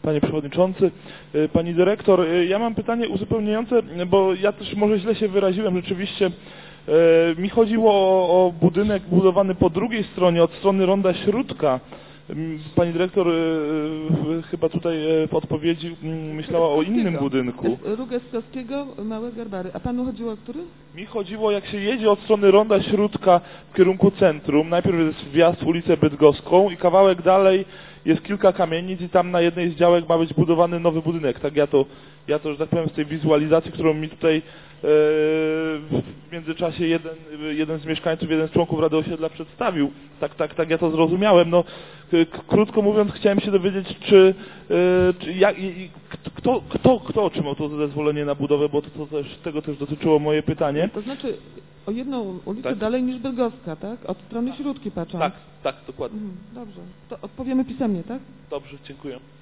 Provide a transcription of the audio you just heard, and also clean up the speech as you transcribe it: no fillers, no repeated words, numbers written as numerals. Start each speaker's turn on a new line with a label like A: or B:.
A: Panie Przewodniczący. Pani Dyrektor, ja mam pytanie uzupełniające, bo ja też może źle się wyraziłem. Rzeczywiście mi chodziło o budynek budowany po drugiej stronie, od strony Ronda Śródka. Pani Dyrektor chyba tutaj w odpowiedzi myślała o innym budynku.
B: Rugestowskiego, Małe Garbary. A panu chodziło o który?
A: Mi chodziło, jak się jedzie od strony Ronda Śródka w kierunku centrum. Najpierw jest wjazd w ulicę Bydgoską i kawałek dalej jest kilka kamienic i tam na jednej z działek ma być budowany nowy budynek. Tak ja to, że tak powiem, z tej wizualizacji, którą mi tutaj w międzyczasie jeden z mieszkańców, jeden z członków Rady Osiedla przedstawił. Tak ja to zrozumiałem. No, krótko mówiąc, chciałem się dowiedzieć, kto otrzymał to zezwolenie na budowę, bo tego też dotyczyło moje pytanie.
B: To znaczy o jedną ulicę dalej niż Bydgoska, tak? Od strony Śródki patrząc.
A: Tak, dokładnie.
B: Dobrze. To odpowiemy pisemnie, tak?
A: Dobrze, dziękuję.